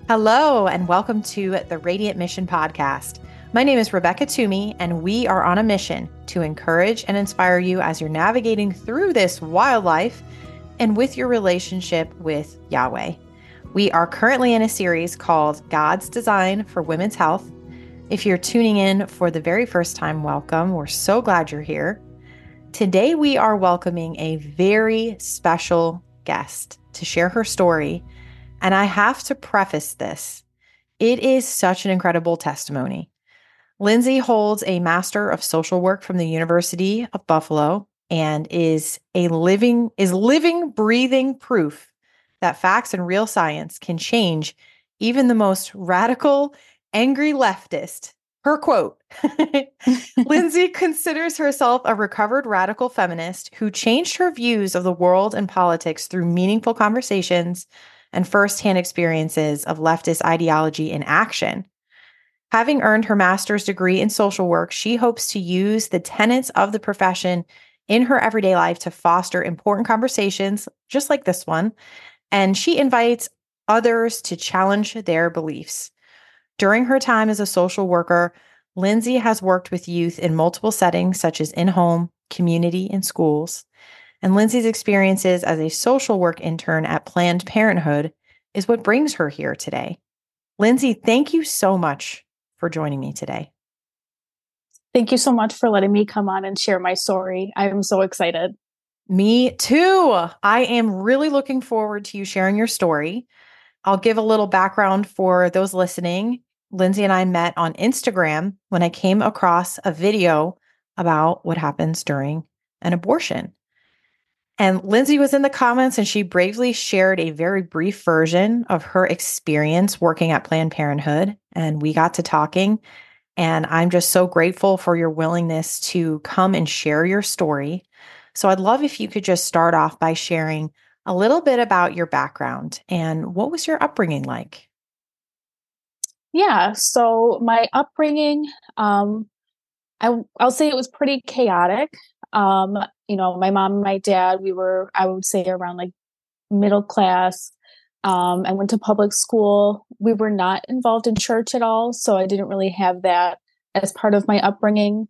Hello, and welcome to the Radiant Mission Podcast. My name is Rebecca Toomey, and we are on a mission to encourage and inspire you as you're navigating through this wildlife and with your relationship with Yahweh. We are currently in a series called God's Design for Women's Health. If you're tuning in for the very first time, welcome. We're so glad you're here. Today, we are welcoming a very special guest to share her story. And I have to preface this. It is such an incredible testimony. Lindsay holds a Master of Social Work from the University of Buffalo and is living, breathing proof that facts and real science can change even the most radical, angry leftist. Her quote, Lindsay considers herself a recovered radical feminist who changed her views of the world and politics through meaningful conversations and firsthand experiences of leftist ideology in action. Having earned her master's degree in social work, she hopes to use the tenets of the profession in her everyday life to foster important conversations, just like this one, and she invites others to challenge their beliefs. During her time as a social worker, Lindsay has worked with youth in multiple settings, such as in-home, community, and schools. And Lindsay's experiences as a social work intern at Planned Parenthood is what brings her here today. Lindsay, thank you so much for joining me today. Thank you so much for letting me come on and share my story. I'm so excited. Me too. I am really looking forward to you sharing your story. I'll give a little background for those listening. Lindsay and I met on Instagram when I came across a video about what happens during an abortion. And Lindsay was in the comments and she bravely shared a very brief version of her experience working at Planned Parenthood. And we got to talking. And I'm just so grateful for your willingness to come and share your story. So I'd love if you could just start off by sharing a little bit about your background and what was your upbringing like? Yeah. So my upbringing, I'll say it was pretty chaotic. My mom and my dad, we were, I would say, around like middle class. I went to public school. We were not involved in church at all, so I didn't really have that as part of my upbringing.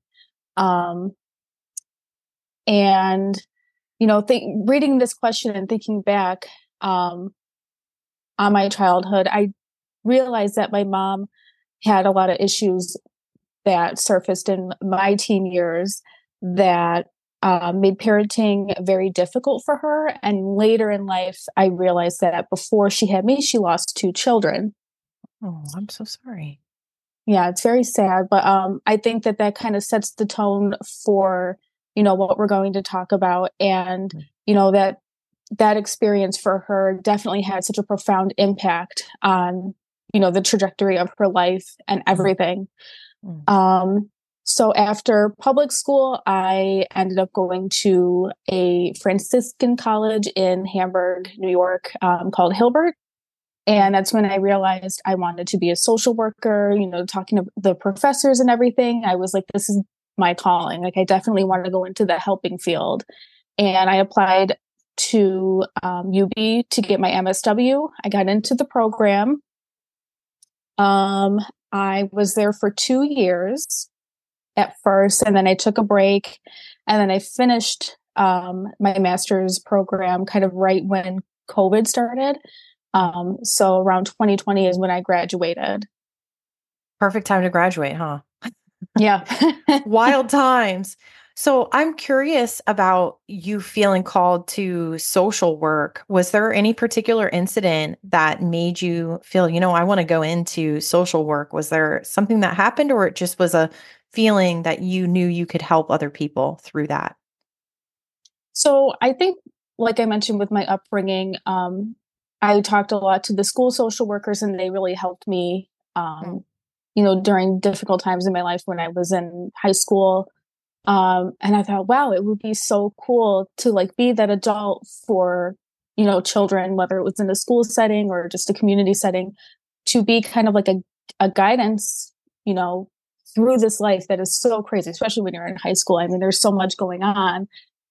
And reading this question and thinking back on my childhood, I realized that my mom had a lot of issues that surfaced in my teen years that made parenting very difficult for her. And later in life, I realized that before she had me, she lost 2 children. Oh, I'm so sorry. Yeah, it's very sad. But I think that kind of sets the tone for, what we're going to talk about. And, that experience for her definitely had such a profound impact on, the trajectory of her life and everything. So after public school, I ended up going to a Franciscan college in Hamburg, New York, called Hilbert. And that's when I realized I wanted to be a social worker, talking to the professors and everything. I was like, this is my calling. Like, I definitely want to go into the helping field. And I applied to UB to get my MSW. I got into the program. I was there for 2 years at first, and then I took a break, and then I finished my master's program kind of right when COVID started. So around 2020 is when I graduated. Perfect time to graduate, huh? Yeah. Wild times. So I'm curious about you feeling called to social work. Was there any particular incident that made you feel, I want to go into social work? Was there something that happened, or it just was a feeling that you knew you could help other people through that? So I think, like I mentioned with my upbringing, I talked a lot to the school social workers, and they really helped me, during difficult times in my life when I was in high school. And I thought, wow, it would be so cool to be that adult for, children, whether it was in a school setting or just a community setting, to be kind of like a guidance, through this life that is so crazy, especially when you're in high school. I mean, there's so much going on.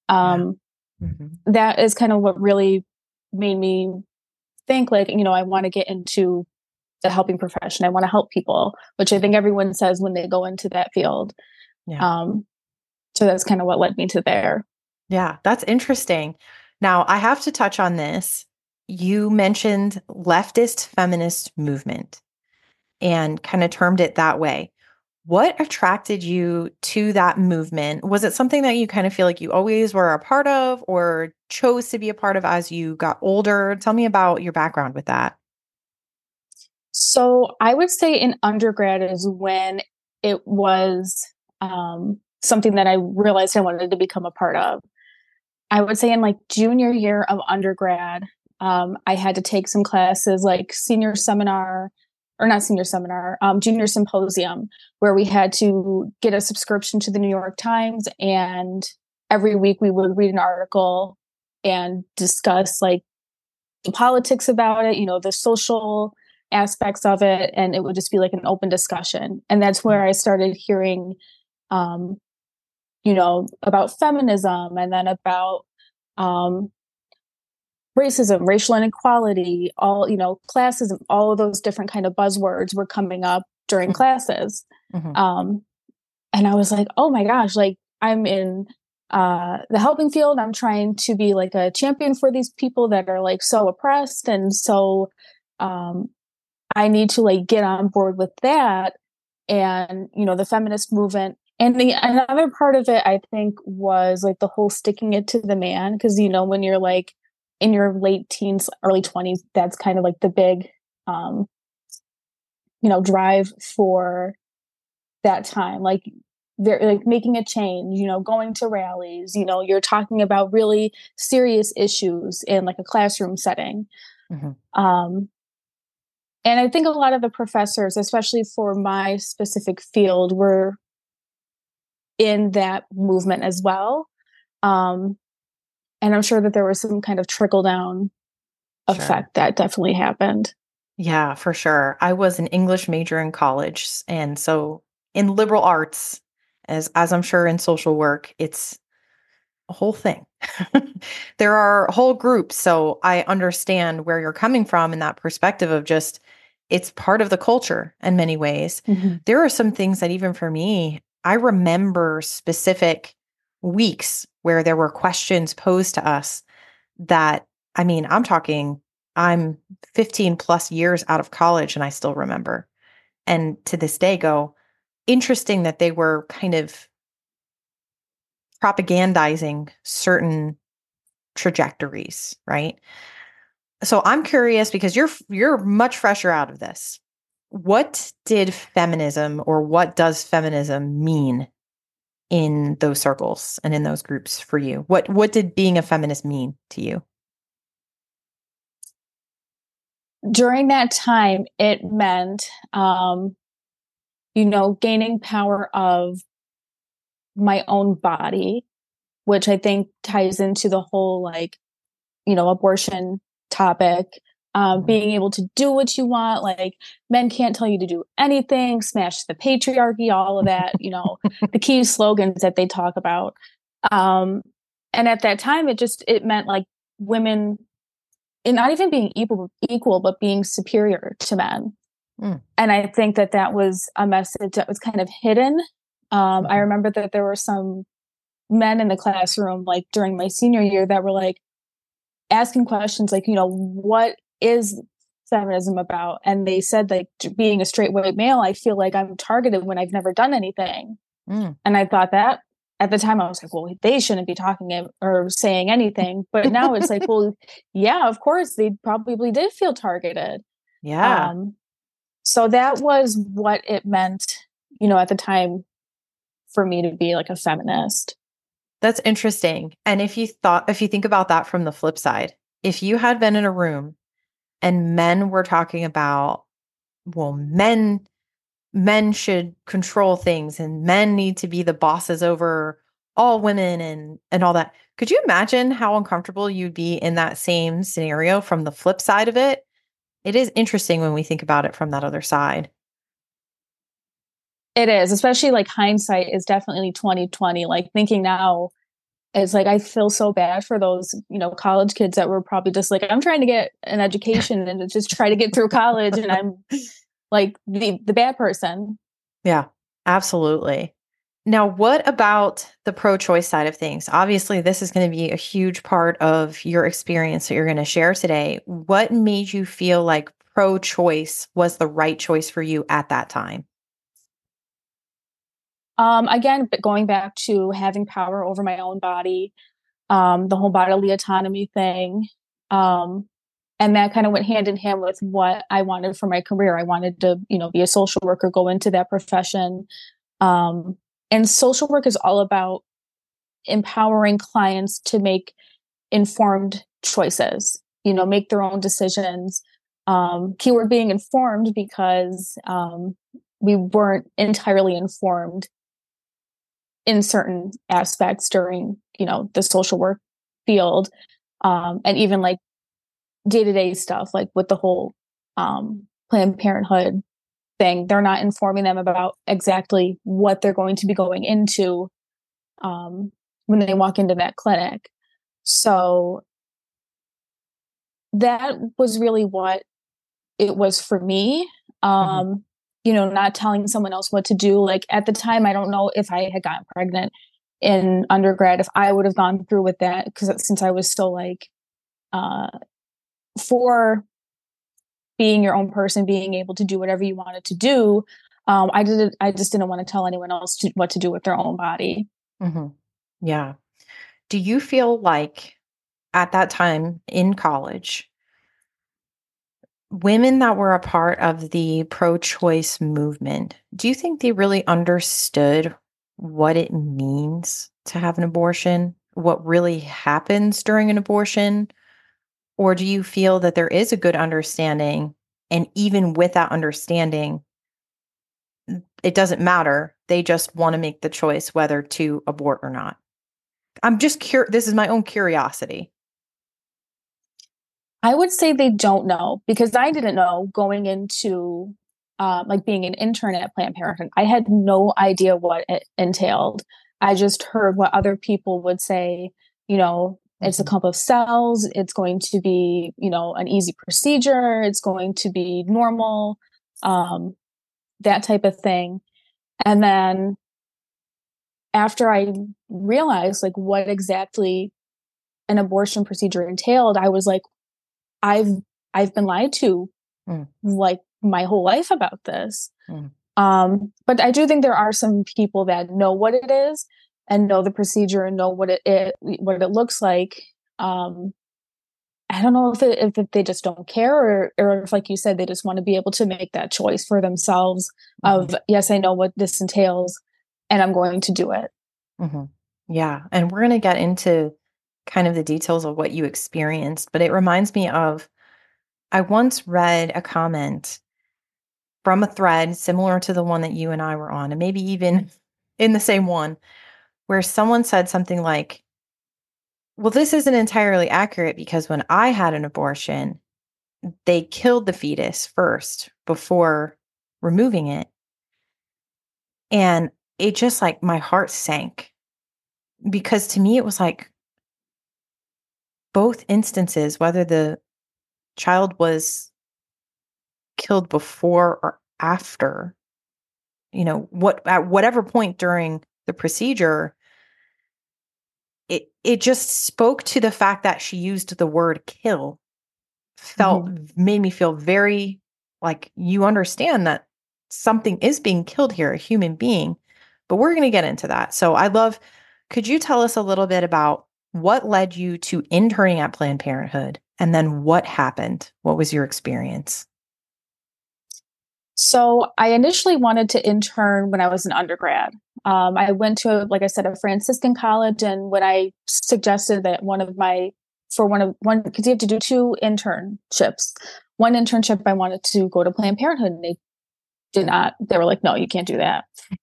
That is kind of what really made me think I want to get into the helping profession. I want to help people, which I think everyone says when they go into that field. Yeah. So that's kind of what led me to there. Yeah, that's interesting. Now, I have to touch on this. You mentioned leftist feminist movement and kind of termed it that way. What attracted you to that movement? Was it something that you kind of feel like you always were a part of or chose to be a part of as you got older? Tell me about your background with that. So I would say in undergrad is when it was something that I realized I wanted to become a part of. I would say in like junior year of undergrad, I had to take some classes like junior symposium, where we had to get a subscription to the New York Times. And every week we would read an article and discuss like the politics about it, the social aspects of it. And it would just be like an open discussion. And that's where I started hearing, about feminism, and then about racism, racial inequality, all, classism, all of those different kind of buzzwords were coming up during classes. And I was like, oh my gosh, like I'm in the helping field. I'm trying to be like a champion for these people that are like so oppressed. And so I need to like get on board with that. And, the feminist movement. And another part of it, I think, was like the whole sticking it to the man. Because, when you're like in your late teens, early 20s, that's kind of like the big, drive for that time. Like they're like making a change, going to rallies, you're talking about really serious issues in like a classroom setting. And I think a lot of the professors, especially for my specific field, were in that movement as well. And I'm sure that there was some kind of trickle down effect that definitely happened. Yeah, for sure. I was an English major in college. And so in liberal arts, as I'm sure in social work, it's a whole thing. There are whole groups. So I understand where you're coming from in that perspective of just, it's part of the culture in many ways. There are some things that even for me, I remember specific weeks where there were questions posed to us that, I'm 15 plus years out of college and I still remember. And to this day go, interesting that they were kind of propagandizing certain trajectories, right? So I'm curious because you're much fresher out of this. What did feminism or what does feminism mean in those circles and in those groups for you? What did being a feminist mean to you? During that time, it meant, gaining power of my own body, which I think ties into the whole, like, abortion topic, being able to do what you want. Like men can't tell you to do anything, smash the patriarchy, all of that, the key slogans that they talk about. And at that time, it meant like women, and not even being equal, but being superior to men. And I think that was a message that was kind of hidden. I remember that there were some men in the classroom, like during my senior year, that were like asking questions like, what is feminism about? And they said, like, being a straight white male, I feel like I'm targeted when I've never done anything. And I thought that at the time I was like, well, they shouldn't be talking or saying anything. But now it's like, well, yeah, of course they probably did feel targeted. Yeah. So that was what it meant, at the time for me to be like a feminist. That's interesting. And if you think about that from the flip side, if you had been in a room and men were talking about, well, men should control things and men need to be the bosses over all women and all that. Could you imagine how uncomfortable you'd be in that same scenario from the flip side of it? It is interesting when we think about it from that other side. It is, especially like hindsight is definitely 2020. Like thinking now, it's like, I feel so bad for those, college kids that were probably just like, I'm trying to get an education and just try to get through college. And I'm like the bad person. Yeah, absolutely. Now, what about the pro-choice side of things? Obviously, this is going to be a huge part of your experience that you're going to share today. What made you feel like pro-choice was the right choice for you at that time? Again, going back to having power over my own body, the whole bodily autonomy thing. And that kind of went hand in hand with what I wanted for my career. I wanted to, be a social worker, go into that profession. And social work is all about empowering clients to make informed choices, make their own decisions. Keyword being informed, because we weren't entirely informed in certain aspects during, the social work field. And even like day-to-day stuff, like with the whole Planned Parenthood thing, they're not informing them about exactly what they're going to be going into when they walk into that clinic. So that was really what it was for me. Not telling someone else what to do. Like at the time, I don't know if I had gotten pregnant in undergrad, if I would have gone through with that, because since I was still like, for being your own person, being able to do whatever you wanted to do, I just didn't want to tell anyone else what to do with their own body. Mm-hmm. Yeah. Do you feel like at that time in college, women that were a part of the pro-choice movement, do you think they really understood what it means to have an abortion, what really happens during an abortion? Or do you feel that there is a good understanding, and even with that understanding, it doesn't matter? They just want to make the choice whether to abort or not. I'm just curious. This is my own curiosity. I would say they don't know, because I didn't know going into like being an intern at Planned Parenthood. I had no idea what it entailed. I just heard what other people would say, it's a couple of cells. It's going to be, an easy procedure. It's going to be normal, that type of thing. And then after I realized like what exactly an abortion procedure entailed, I was like, I've been lied to like my whole life about this. But I do think there are some people that know what it is and know the procedure and know what it looks like. I don't know if they just don't care, or if, like you said, they just want to be able to make that choice for themselves of, yes, I know what this entails and I'm going to do it. Yeah. And we're going to get into kind of the details of what you experienced, but it reminds me of, I once read a comment from a thread similar to the one that you and I were on, and maybe even in the same one, where someone said something like, well, this isn't entirely accurate because when I had an abortion, they killed the fetus first before removing it. And it just like my heart sank, because to me, it was like both instances, whether the child was killed before or after, at whatever point during the procedure, it just spoke to the fact that she used the word kill, made me feel very like, you understand that something is being killed here, a human being. But we're going to get into that. So could you tell us a little bit about what led you to interning at Planned Parenthood, and then what happened? What was your experience? So I initially wanted to intern when I was an undergrad. I went to, like I said, a Franciscan college, and when I suggested that because you have to do two internships. One internship, I wanted to go to Planned Parenthood, and they did not. They were like, no, you can't do that.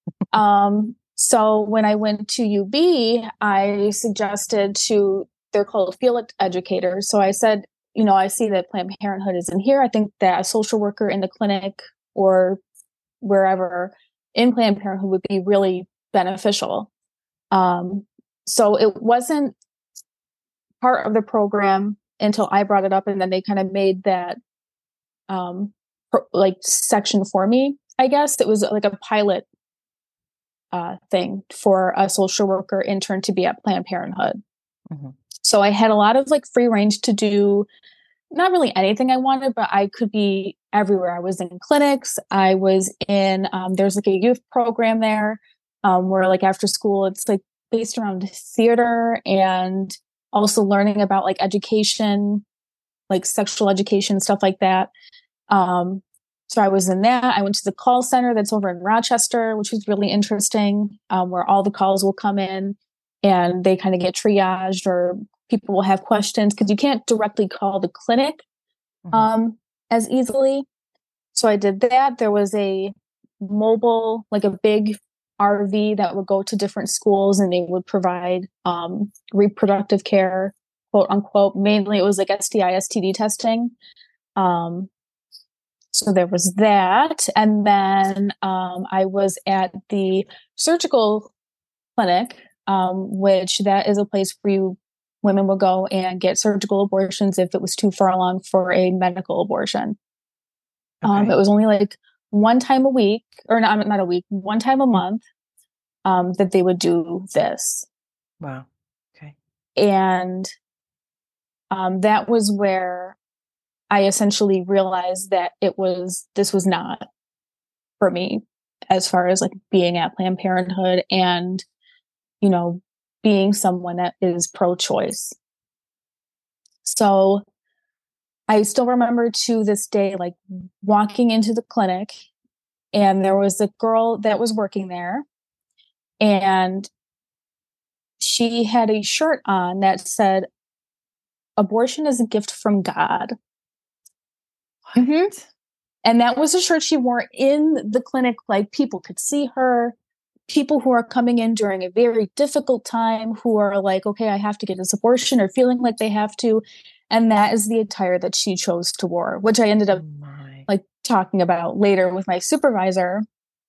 So when I went to UB, I suggested they're called field educators. So I said, I see that Planned Parenthood is in here. I think that a social worker in the clinic or wherever in Planned Parenthood would be really beneficial. So it wasn't part of the program until I brought it up, and then they kind of made that like section for me. I guess it was like a pilot thing for a social worker intern to be at Planned Parenthood. Mm-hmm. So I had a lot of like free range to do not really anything I wanted, but I could be everywhere. I was in clinics. I was in, there's like a youth program there where like after school, it's like based around theater and also learning about like education, like sexual education, stuff like that. So I was in that. I went to the call center that's over in Rochester, which was really interesting, where all the calls will come in and they kind of get triaged, or people will have questions because you can't directly call the clinic as easily. So I did that. There was a mobile, like a big RV that would go to different schools, and they would provide reproductive care, quote unquote. Mainly it was like STI, STD testing. So there was that. And then I was at the surgical clinic, which that is a place where women will go and get surgical abortions if it was too far along for a medical abortion. Okay. It was only like one time a week, or not a week, one time a month that they would do this. Wow. Okay. And that was where I essentially realized that this was not for me, as far as like being at Planned Parenthood and, you know, being someone that is pro-choice. So I still remember to this day, like walking into the clinic, and there was a girl that was working there, and she had a shirt on that said, "Abortion is a gift from God." Mm-hmm. And that was a shirt she wore in the clinic. Like people could see her, people who are coming in during a very difficult time, who are like, okay, I have to get this abortion, or feeling like they have to. And that is the attire that she chose to wear, which I ended up like talking about later with my supervisor.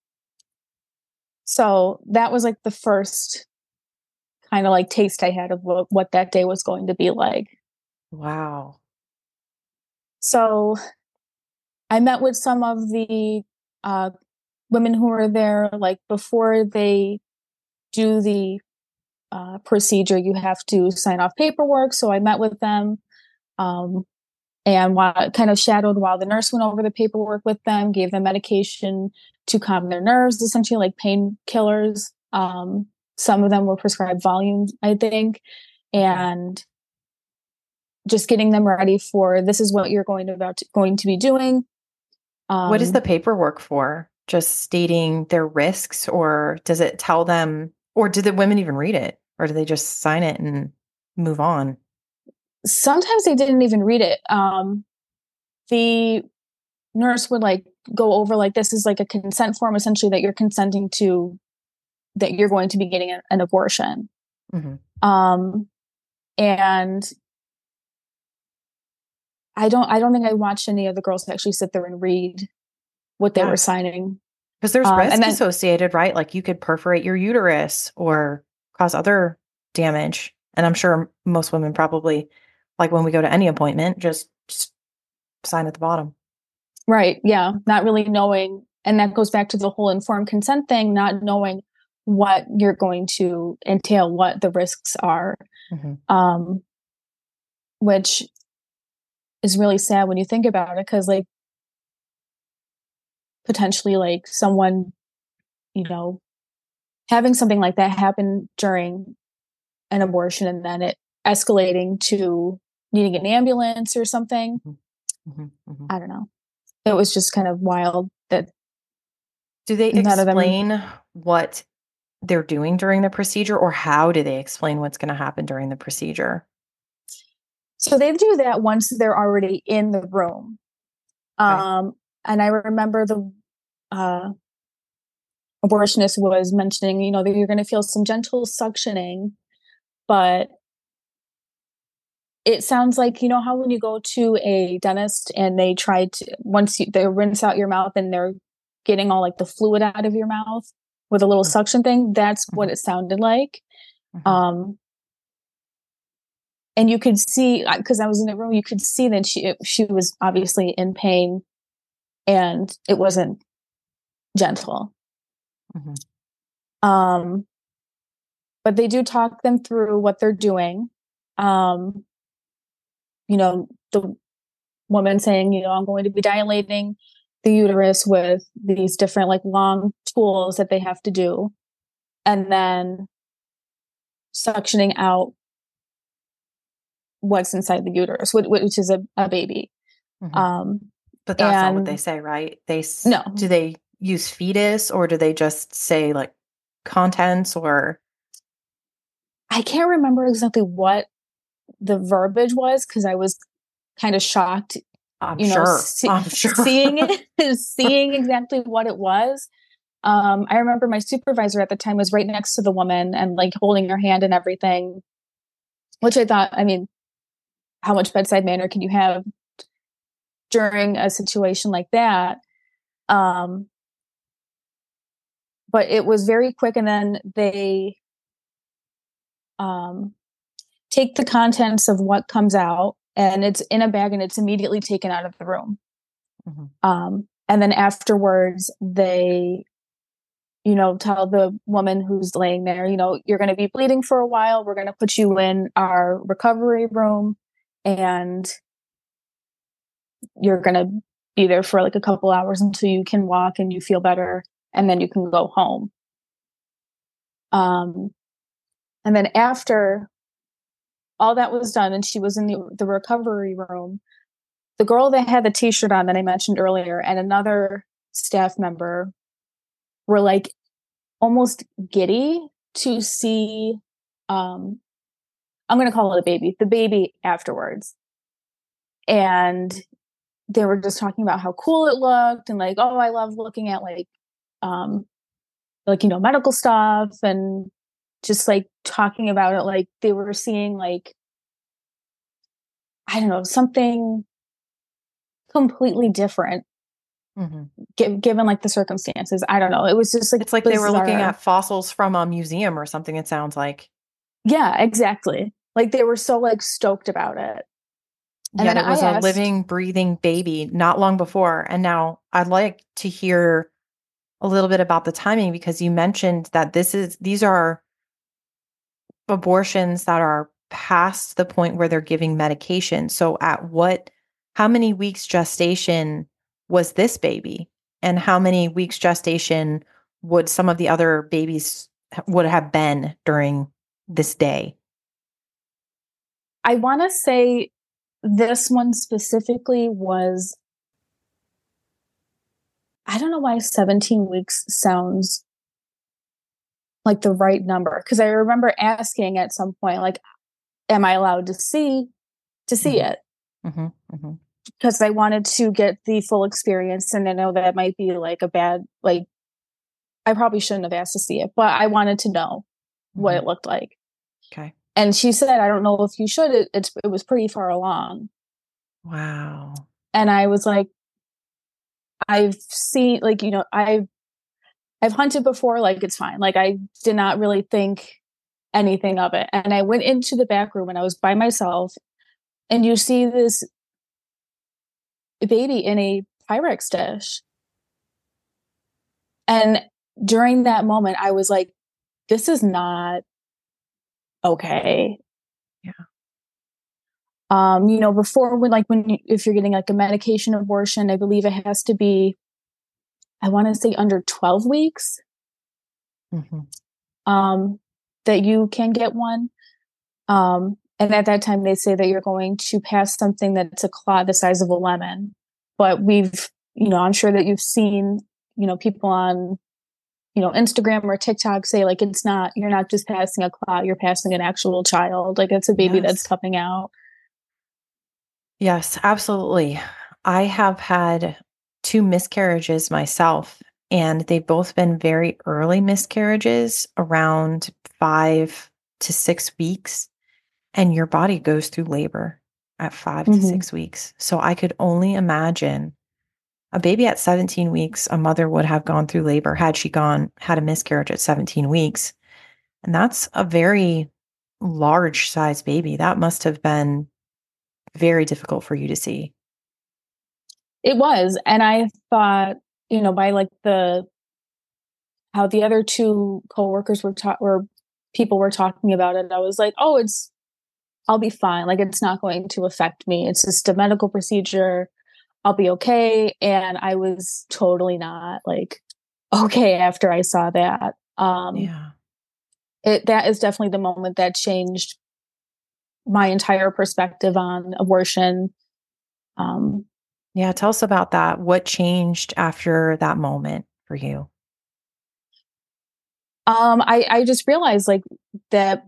So that was like the first kind of like taste I had of what that day was going to be like. Wow. So I met with some of the women who were there, like before they do the procedure, you have to sign off paperwork. So I met with them and kind of shadowed while the nurse went over the paperwork with them, gave them medication to calm their nerves, essentially like painkillers. Some of them were prescribed Valium, I think, and just getting them ready for, this is what you're going to be doing. What is the paperwork for? Just stating their risks, or does it tell them, or do the women even read it, or do they just sign it and move on? Sometimes they didn't even read it. The nurse would like go over like, this is like a consent form, essentially, that you're consenting to, that you're going to be getting an abortion. Mm-hmm. And I don't think I watched any of the girls actually sit there and read what they were signing. Because there's risk associated, right? Like you could perforate your uterus or cause other damage. And I'm sure most women probably, like when we go to any appointment, just sign at the bottom. Right. Yeah. Not really knowing. And that goes back to the whole informed consent thing, not knowing what you're going to entail, what the risks are, which is really sad when you think about it, because like potentially like someone, you know, having something like that happen during an abortion and then it escalating to needing an ambulance or something. I don't know. It was just kind of wild that. Do they explain what they're doing during the procedure, or how do they explain what's going to happen during the procedure? So they do that once they're already in the room. Okay. And I remember the abortionist was mentioning, you know, that you're going to feel some gentle suctioning, but it sounds like, you know, how when you go to a dentist and they try to, they rinse out your mouth and they're getting all like the fluid out of your mouth with a little suction thing, that's what it sounded like. Mm-hmm. And you could see, because I was in the room, you could see that she was obviously in pain, and it wasn't gentle. Mm-hmm. But they do talk them through what they're doing. The woman saying, I'm going to be dilating the uterus with these different like long tools that they have to do, and then suctioning out what's inside the uterus, which is a baby. Mm-hmm. But that's not what they say, right? No. Do they use fetus, or do they just say like contents, or? I can't remember exactly what the verbiage was, because I was kind of shocked, I'm sure. seeing it, seeing exactly what it was. I remember my supervisor at the time was right next to the woman and like holding her hand and everything, which I thought, I mean, how much bedside manner can you have during a situation like that? But it was very quick, and then they take the contents of what comes out, and it's in a bag, and it's immediately taken out of the room. Mm-hmm. And then afterwards, they, tell the woman who's laying there, you're going to be bleeding for a while. We're going to put you in our recovery room, and you're going to be there for like a couple hours until you can walk and you feel better, and then you can go home. And then after all that was done and she was in the recovery room, the girl that had the t-shirt on that I mentioned earlier and another staff member were like almost giddy to see, I'm going to call it the baby afterwards. And they were just talking about how cool it looked and like, oh, I love looking at medical stuff, and just like talking about it like they were seeing like, I don't know, something completely different. Mm-hmm. Given like the circumstances. I don't know. It was just like, it's like bizarre. They were looking at fossils from a museum or something, it sounds like. Yeah, exactly. Like they were so like stoked about it. And then it was a living, breathing baby not long before. And now I'd like to hear a little bit about the timing, because you mentioned that these are abortions that are past the point where they're giving medication. So how many weeks gestation was this baby? And how many weeks gestation would some of the other babies would have been during this day? I want to say this one specifically was, I don't know why 17 weeks sounds like the right number. Because I remember asking at some point, like, am I allowed to see mm-hmm. it? Mm-hmm. Mm-hmm. Because I wanted to get the full experience. And I know that might be like a bad, like, I probably shouldn't have asked to see it, but I wanted to know mm-hmm. what it looked like. Okay. And she said, I don't know if you should. It was pretty far along. Wow. And I was like, I've seen, like, I've hunted before, like, it's fine. Like, I did not really think anything of it. And I went into the back room and I was by myself, and you see this baby in a Pyrex dish. And during that moment, I was like, this is not okay. Yeah. Before if you're getting like a medication abortion, I believe it has to be, I want to say under 12 weeks, mm-hmm. That you can get one. And at that time they say that you're going to pass something that's a clot the size of a lemon. But I'm sure that you've seen, people on, Instagram or TikTok say like, you're not just passing a clot, you're passing an actual child. Like it's a baby that's coming out. Yes, absolutely. I have had 2 miscarriages myself, and they've both been very early miscarriages, around 5 to 6 weeks. And your body goes through labor at 5 mm-hmm. to 6 weeks. So I could only imagine a baby at 17 weeks, a mother would have gone through labor had she had a miscarriage at 17 weeks. And that's a very large size baby. That must have been very difficult for you to see. It was. And I thought, by like how the other two coworkers or people were talking about it, I was like, oh, I'll be fine. Like, it's not going to affect me. It's just a medical procedure. I'll be okay. And I was totally not like okay after I saw that. Yeah. That is definitely the moment that changed my entire perspective on abortion. Yeah. Tell us about that. What changed after that moment for you? I just realized like that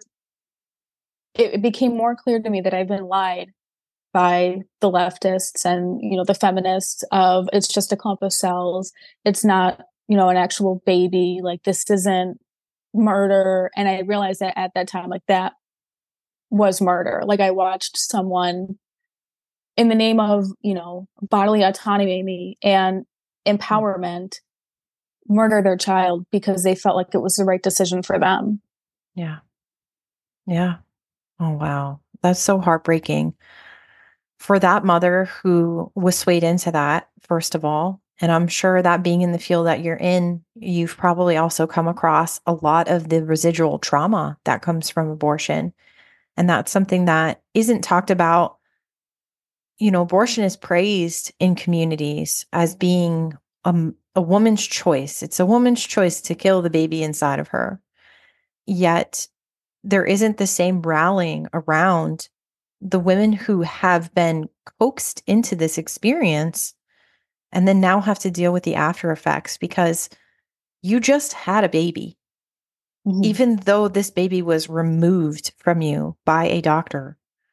it became more clear to me that I've been lied by the leftists and, the feminists of it's just a clump of cells. It's not, an actual baby. Like, this isn't murder. And I realized that at that time, like, that was murder. Like, I watched someone in the name of, bodily autonomy and empowerment murder their child because they felt like it was the right decision for them. Yeah. Yeah. Oh, wow. That's so heartbreaking for that mother who was swayed into that, first of all. And I'm sure that being in the field that you're in, you've probably also come across a lot of the residual trauma that comes from abortion. And that's something that isn't talked about. Abortion is praised in communities as being a woman's choice. It's a woman's choice to kill the baby inside of her. Yet there isn't the same rallying around the women who have been coaxed into this experience and then now have to deal with the after effects because you just had a baby. Mm-hmm. Even though this baby was removed from you by a doctor,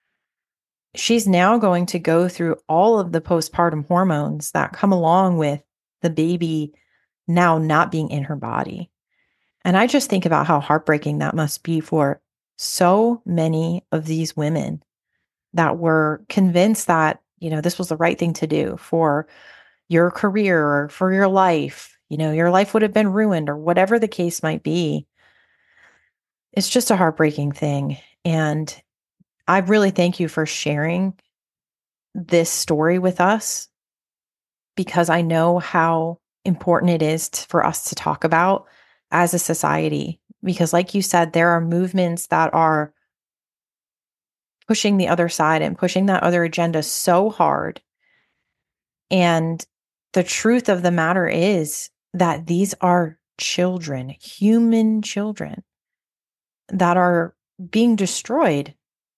she's now going to go through all of the postpartum hormones that come along with the baby now not being in her body. And I just think about how heartbreaking that must be for so many of these women that were convinced that, this was the right thing to do for your career or for your life. Your life would have been ruined or whatever the case might be. It's just a heartbreaking thing. And I really thank you for sharing this story with us because I know how important it is for us to talk about as a society. Because, like you said, there are movements that are pushing the other side and pushing that other agenda so hard. And the truth of the matter is that these are children, human children, that are being destroyed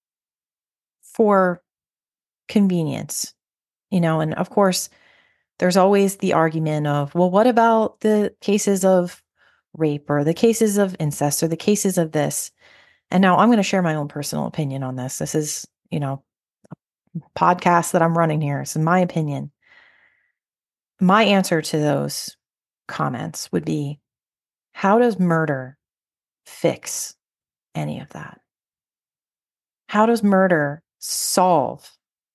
for convenience, and of course, there's always the argument of, well, what about the cases of rape or the cases of incest or the cases of this? And now I'm going to share my own personal opinion on this. This is, a podcast that I'm running here. It's my opinion. My answer to those comments would be, how does murder fix any of that? How does murder solve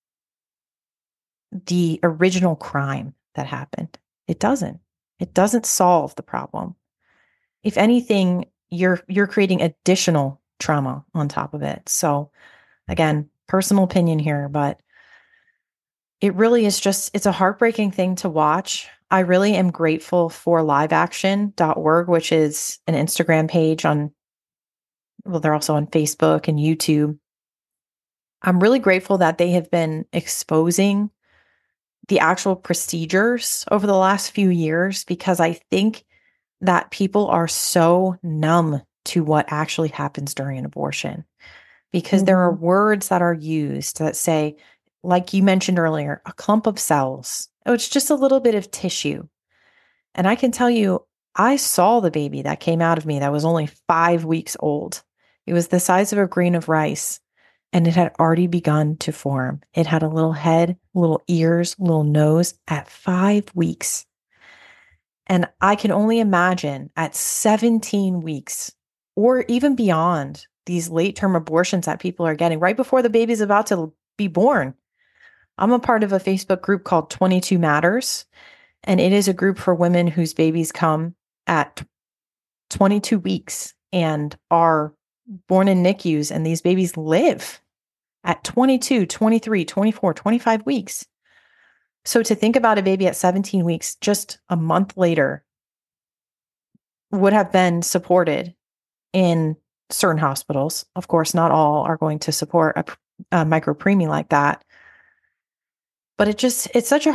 the original crime that happened? It doesn't. It doesn't solve the problem. If anything, you're creating additional trauma on top of it. So again, personal opinion here, but it really is it's a heartbreaking thing to watch. I really am grateful for liveaction.org, which is an Instagram page they're also on Facebook and YouTube. I'm really grateful that they have been exposing the actual procedures over the last few years because I think that people are so numb to what actually happens during an abortion because there are words that are used that say, like you mentioned earlier, a clump of cells. Oh, it's just a little bit of tissue. And I can tell you, I saw the baby that came out of me that was only 5 weeks old. It was the size of a grain of rice, and it had already begun to form. It had a little head, little ears, little nose at 5 weeks. And I can only imagine at 17 weeks or even beyond these late term abortions that people are getting right before the baby's about to be born. I'm a part of a Facebook group called 22 Matters, and it is a group for women whose babies come at 22 weeks and are born in NICUs, and these babies live at 22, 23, 24, 25 weeks. So to think about a baby at 17 weeks, just a month later, would have been supported in certain hospitals. Of course, not all are going to support a micropreemie like that. But it's such a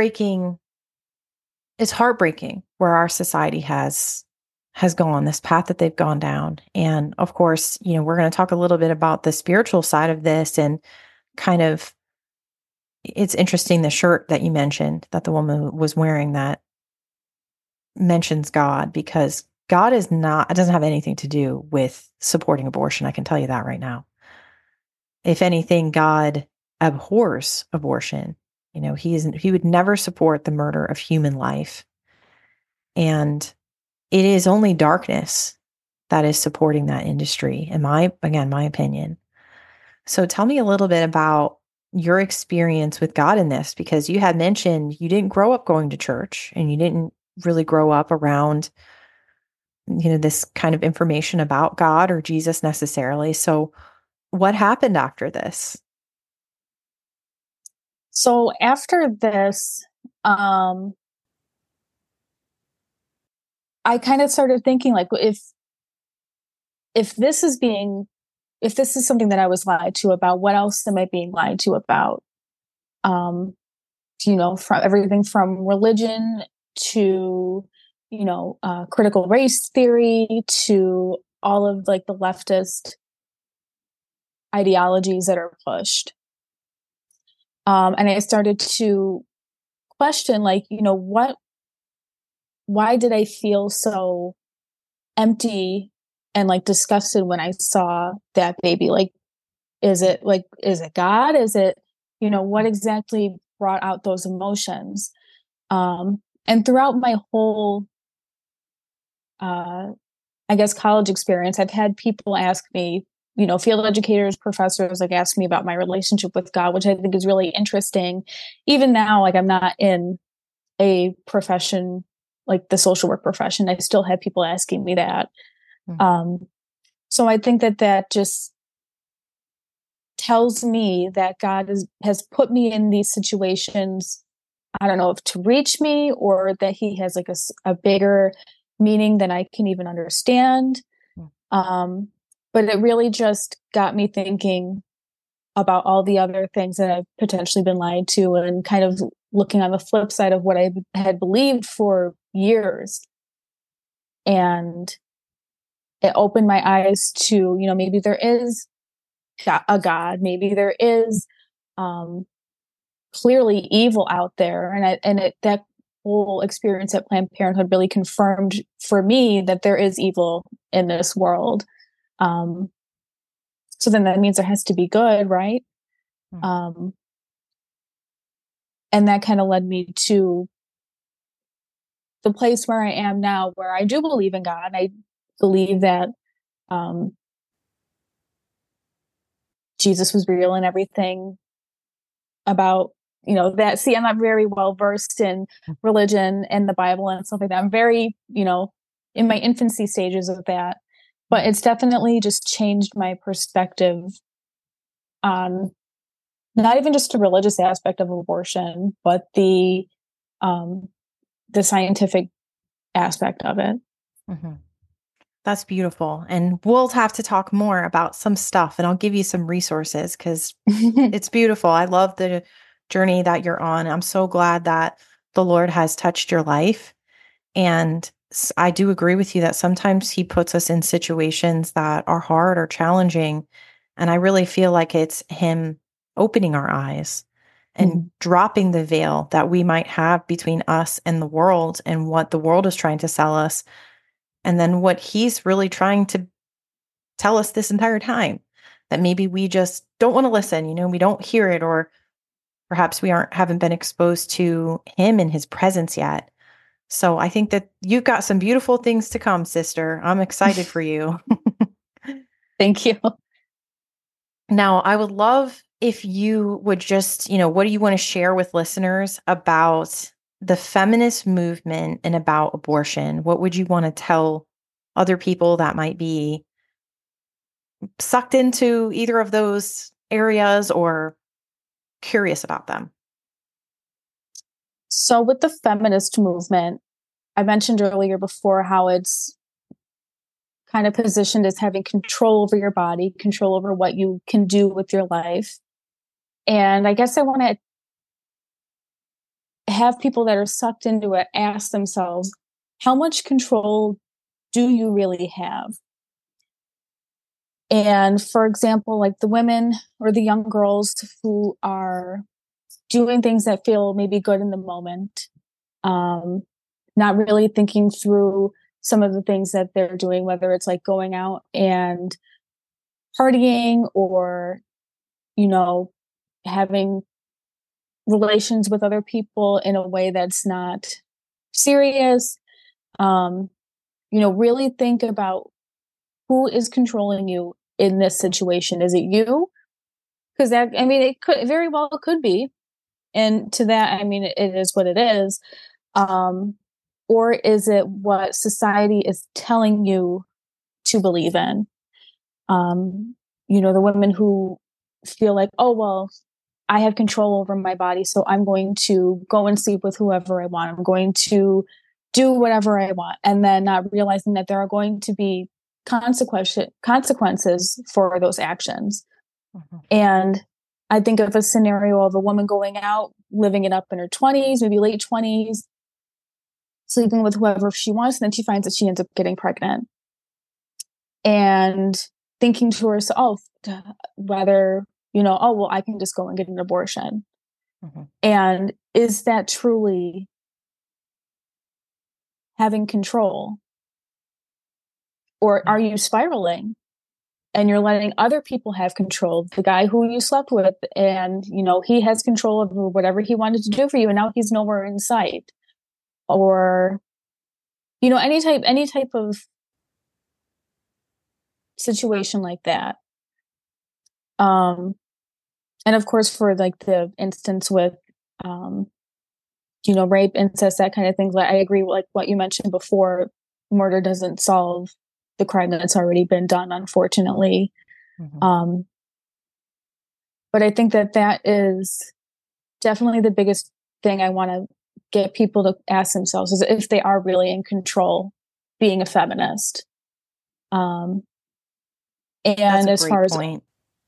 it's heartbreaking where our society has gone, this path that they've gone down. And of course, we're going to talk a little bit about the spiritual side of this, and kind of, it's interesting, the shirt that you mentioned that the woman was wearing that mentions God, because God it doesn't have anything to do with supporting abortion. I can tell you that right now. If anything, God abhors abortion. He would never support the murder of human life. And it is only darkness that is supporting that industry, in my opinion. So tell me a little bit about your experience with God in this, because you had mentioned you didn't grow up going to church, and you didn't really grow up around, this kind of information about God or Jesus necessarily. So what happened after this? So after this, I kind of started thinking, like, if this is something that I was lied to about, what else am I being lied to about? From everything from religion to, critical race theory, to all of, like, the leftist ideologies that are pushed. And I started to question, like, why did I feel so empty and, like, disgusted when I saw that baby? Like, is it God? Is it, what exactly brought out those emotions? And throughout my whole, I guess, college experience, I've had people ask me, field educators, professors, like, ask me about my relationship with God, which I think is really interesting. Even now, like, I'm not in a profession like the social work profession, I still have people asking me that. Mm-hmm. So I think that just tells me that God has put me in these situations, I don't know if to reach me, or that he has, like, a bigger meaning than I can even understand. But it really just got me thinking about all the other things that I've potentially been lied to, and kind of looking on the flip side of what I had believed for years. And it opened my eyes to, maybe there is a God, maybe there is clearly evil out there. And that whole experience at Planned Parenthood really confirmed for me that there is evil in this world. So then that means there has to be good, right? And that kind of led me to the place where I am now, where I do believe in God. I believe that Jesus was real and everything about, that. See, I'm not very well versed in religion and the Bible and stuff like that. I'm very, in my infancy stages of that. But it's definitely just changed my perspective on not even just the religious aspect of abortion, but the scientific aspect of it. Mm-hmm. That's beautiful. And we'll have to talk more about some stuff, and I'll give you some resources, because it's beautiful. I love the journey that you're on. I'm so glad that the Lord has touched your life. And I do agree with you that sometimes he puts us in situations that are hard or challenging. And I really feel like it's him opening our eyes and dropping the veil that we might have between us and the world, and what the world is trying to sell us, and then what he's really trying to tell us this entire time, that maybe we just don't want to listen, we don't hear it, or perhaps we haven't been exposed to him in his presence yet. So I think that you've got some beautiful things to come, sister. I'm excited for you. Thank you. Now, I would love if you would just, what do you want to share with listeners about the feminist movement and about abortion? What would you want to tell other people that might be sucked into either of those areas or curious about them? So with the feminist movement, I mentioned earlier before how it's kind of positioned as having control over your body, control over what you can do with your life. And I guess I want to have people that are sucked into it ask themselves, how much control do you really have? And for example, like the women or the young girls who are doing things that feel maybe good in the moment, not really thinking through some of the things that they're doing, whether it's like going out and partying or, you know, having relations with other people in a way that's not serious. Really think about who is controlling you in this situation. Is it you? Because it could very well could be. And to that, it is what it is. Or is it what society is telling you to believe in? The women who feel like, oh, well, I have control over my body, so I'm going to go and sleep with whoever I want. I'm going to do whatever I want. And then not realizing that there are going to be consequences for those actions. Mm-hmm. And I think of a scenario of a woman going out, living it up in her 20s, maybe late 20s, sleeping with whoever she wants, and then she finds that she ends up getting pregnant. And thinking to herself, whether, oh, well, I can just go and get an abortion. Mm-hmm. And is that truly having control? Or are you spiraling and you're letting other people have control? The guy who you slept with, and, he has control over whatever he wanted to do for you, and now he's nowhere in sight. Or, any type of situation like that. And of course, for like the instance with, rape, incest, that kind of thing, I agree with like what you mentioned before. Murder doesn't solve the crime that's already been done, unfortunately. Mm-hmm. But I think that is definitely the biggest thing I want to get people to ask themselves, is if they are really in control being a feminist. And that's as far as point.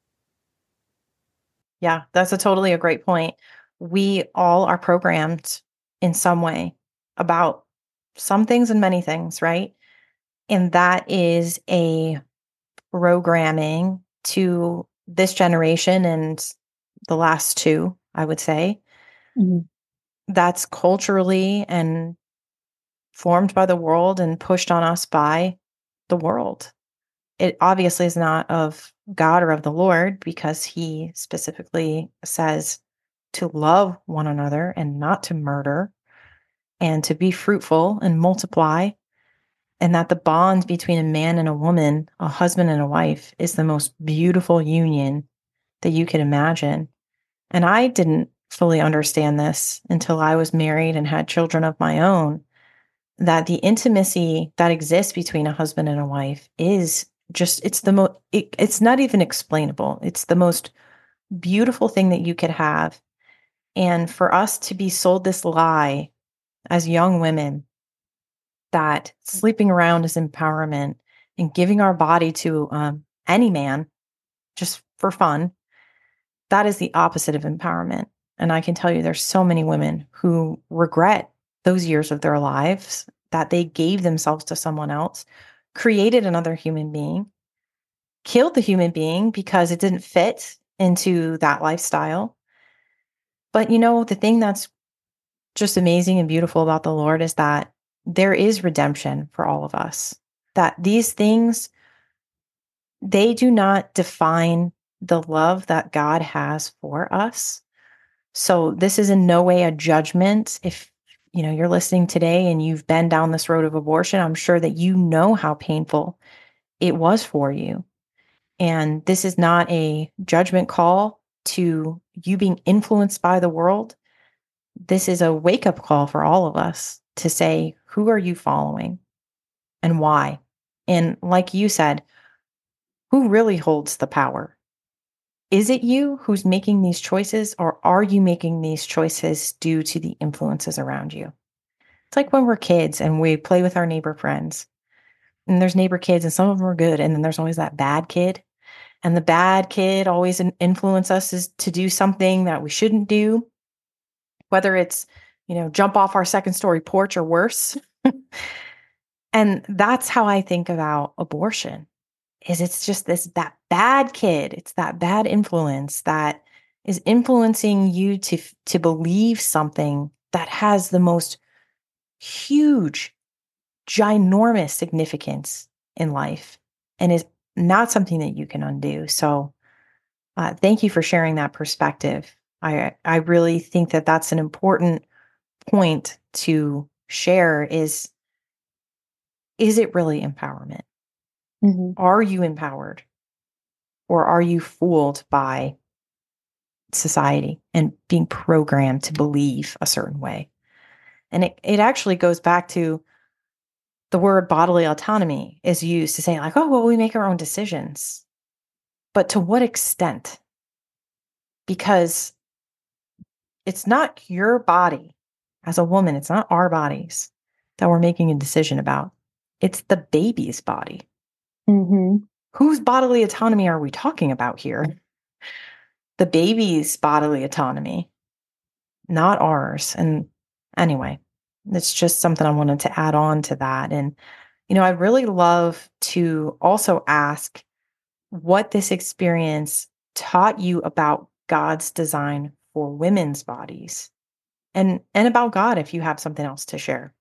Yeah, that's a great point. We all are programmed in some way about some things and many things, right? And that is a programming to this generation and the last two, I would say. Mm-hmm. That's culturally and formed by the world and pushed on us by the world. It obviously is not of God or of the Lord, because he specifically says to love one another and not to murder, and to be fruitful and multiply, and that the bond between a man and a woman, a husband and a wife, is the most beautiful union that you could imagine. And I didn't fully understand this until I was married and had children of my own, that the intimacy that exists between a husband and a wife is just, it's not even explainable. It's the most beautiful thing that you could have. And for us to be sold this lie as young women, that sleeping around is empowerment and giving our body to any man just for fun, that is the opposite of empowerment. And I can tell you there's so many women who regret those years of their lives that they gave themselves to someone else, created another human being, killed the human being because it didn't fit into that lifestyle. But the thing that's just amazing and beautiful about the Lord is that there is redemption for all of us. That these things, they do not define the love that God has for us. So this is in no way a judgment. If you're listening today and you've been down this road of abortion, I'm sure that you know how painful it was for you. And this is not a judgment call to you being influenced by the world. This is a wake-up call for all of us to say, who are you following and why? And like you said, who really holds the power? Is it you who's making these choices, or are you making these choices due to the influences around you? It's like when we're kids and we play with our neighbor friends, and there's neighbor kids, and some of them are good. And then there's always that bad kid. And the bad kid always influence us to do something that we shouldn't do, whether it's, jump off our second story porch or worse. And that's how I think about abortion. It's just that bad kid. It's that bad influence that is influencing you to believe something that has the most huge, ginormous significance in life and is not something that you can undo. So, thank you for sharing that perspective. I really think that that's an important point to share. Is it really empowerment? Mm-hmm. Are you empowered? Or are you fooled by society and being programmed to believe a certain way? And it actually goes back to the word bodily autonomy is used to say, like, oh, well, we make our own decisions. But to what extent? Because it's not your body as a woman, it's not our bodies that we're making a decision about. It's the baby's body. Mm-hmm. Whose bodily autonomy are we talking about here? The baby's bodily autonomy, not ours. And anyway, it's just something I wanted to add on to that. And, I'd really love to also ask what this experience taught you about God's design for women's bodies and about God, if you have something else to share.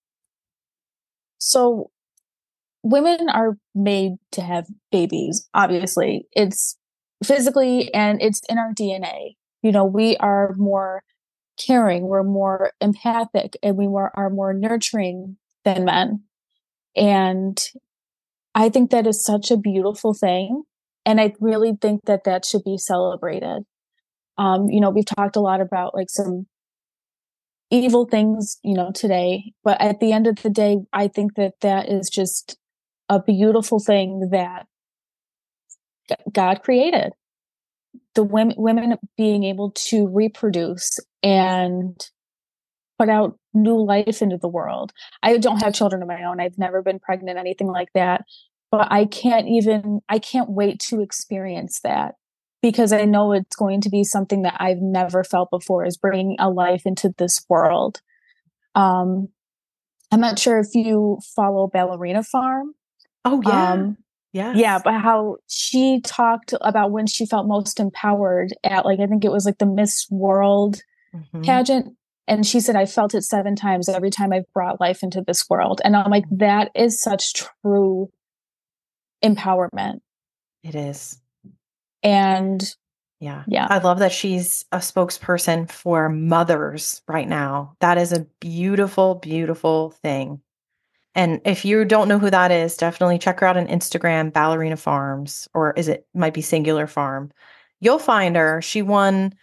So women are made to have babies, obviously. It's physically and it's in our DNA. We are more caring, we're more empathic, and are more nurturing than men. And I think that is such a beautiful thing. And I really think that that should be celebrated. We've talked a lot about like some evil things, today, but at the end of the day, I think that that is just a beautiful thing that God created. The women being able to reproduce and put out new life into the world. I don't have children of my own. I've never been pregnant, anything like that. But I can't wait to experience that because I know it's going to be something that I've never felt before, is bringing a life into this world. I'm not sure if you follow Ballerina Farm. Oh, yeah. Yes. Yeah, but how she talked about when she felt most empowered at, like, I think it was like the Miss World pageant. And she said, I felt it 7 times every time I've brought life into this world. And I'm like, that is such true empowerment. It is. And yeah. Yeah. I love that she's a spokesperson for mothers right now. That is a beautiful, beautiful thing. And if you don't know who that is, definitely check her out on Instagram, Ballerina Farms, or might be Singular Farm. You'll find her. She won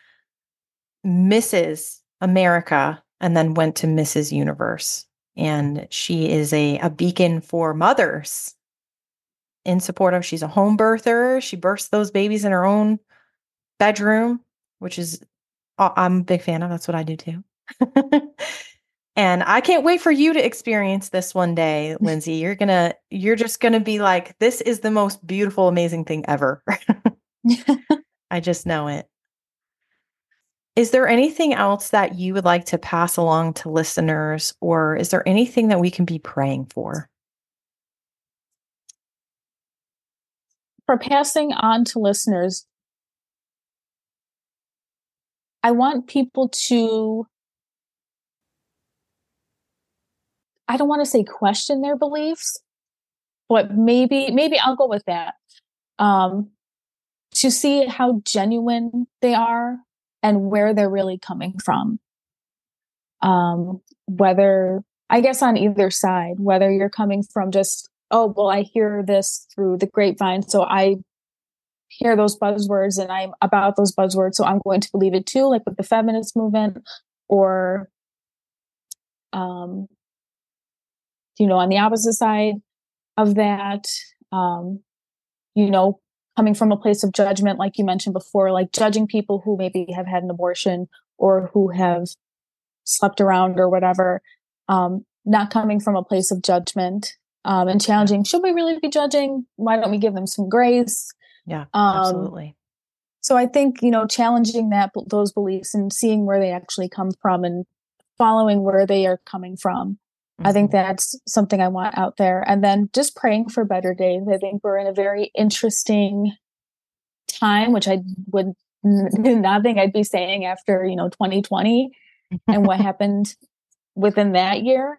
Mrs. America and then went to Mrs. Universe. And she is a beacon for mothers in support of, she's a home birther. She births those babies in her own bedroom, which is, I'm a big fan of. That's what I do too. And I can't wait for you to experience this one day, Lindsay. You're just gonna be like, this is the most beautiful, amazing thing ever. I just know it. Is there anything else that you would like to pass along to listeners, or is there anything that we can be praying for? For passing on to listeners, I want people to, I don't want to say question their beliefs, but maybe I'll go with that. To see how genuine they are and where they're really coming from. Whether, I guess on either side, whether you're coming from just, oh, well, I hear this through the grapevine, so I hear those buzzwords and I'm about those buzzwords, so I'm going to believe it too, like with the feminist movement, or, on the opposite side, of that, you know, coming from a place of judgment, like you mentioned before, like judging people who maybe have had an abortion or who have slept around or whatever, not coming from a place of judgment, and challenging, should we really be judging? Why don't we give them some grace? Yeah, absolutely. So I think, you know, challenging those beliefs and seeing where they actually come from and following where they are coming from. I think that's something I want out there. And then just praying for better days. I think we're in a very interesting time, which I would not think I'd be saying after, you know, 2020 and what happened within that year.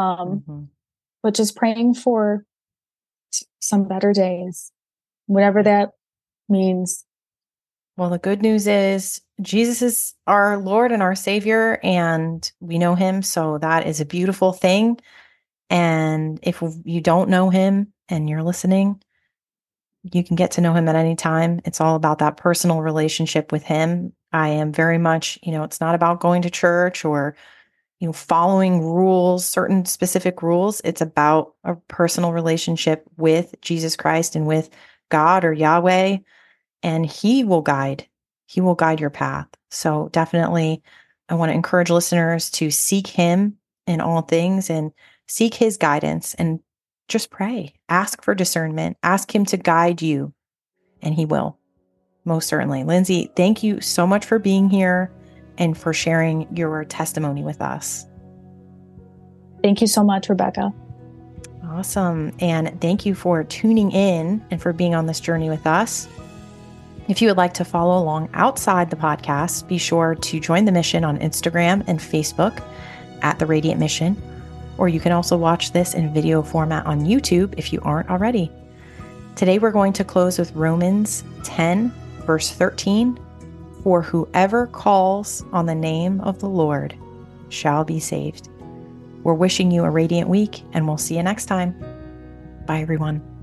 But just praying for some better days, whatever that means. Well, the good news is Jesus is our Lord and our Savior, and we know him. So that is a beautiful thing. And if you don't know him and you're listening, you can get to know him at any time. It's all about that personal relationship with him. I am very much, you know, it's not about going to church or, you know, following rules, certain specific rules. It's about a personal relationship with Jesus Christ and with God or Yahweh. And he will guide your path. So definitely, I want to encourage listeners to seek him in all things and seek his guidance and just pray, ask for discernment, ask him to guide you, and he will, most certainly. Lindsay, thank you so much for being here and for sharing your testimony with us. Thank you so much, Rebecca. Awesome. And thank you for tuning in and for being on this journey with us. If you would like to follow along outside the podcast, be sure to join the mission on Instagram and Facebook at The Radiant Mission, or you can also watch this in video format on YouTube if you aren't already. Today, we're going to close with Romans 10, verse 13. For whoever calls on the name of the Lord shall be saved. We're wishing you a radiant week, and we'll see you next time. Bye, everyone.